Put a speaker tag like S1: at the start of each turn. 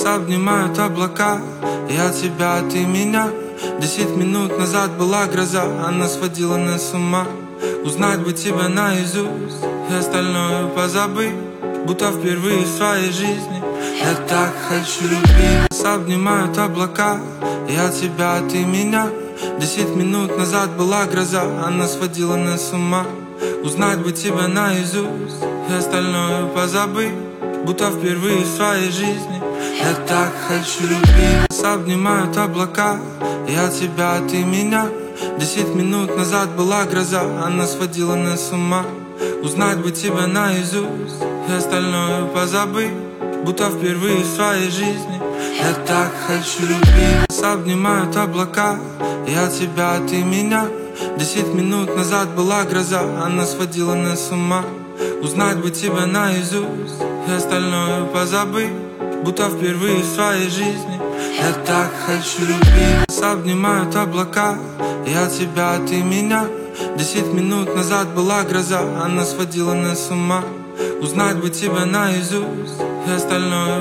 S1: обнимают облака. Я тебя, ты меня. 10 минут назад была гроза, она сводила нас с ума. Узнать бы тебя наизусть и остальное позабыть, будто впервые в своей жизни. Я так хочу любить. Нас обнимают облака. Я тебя, ты меня. 10 минут назад была гроза, она сводила нас с ума. Узнать бы тебя наизусть и остальное позабыть, будто впервые в своей жизни. Я так хочу любить. Нас обнимают облака. Я тебя, ты меня. 10 минут назад была гроза, она сводила нас с ума. Узнать бы тебя наизусть и остальное позабыть, будто впервые в своей жизни. Я так хочу любить. Нас обнимают облака. Я тебя, ты меня. 10 минут назад была гроза, она сводила нас с ума. Узнать бы тебя наизусть и остальное позабыть, будто впервые в своей жизни. Я так хочу любить. Нас обнимают облака. Я тебя, ты меня. 10 минут назад была гроза, она сводила нас с ума. Узнать бы тебя наизусть и остальное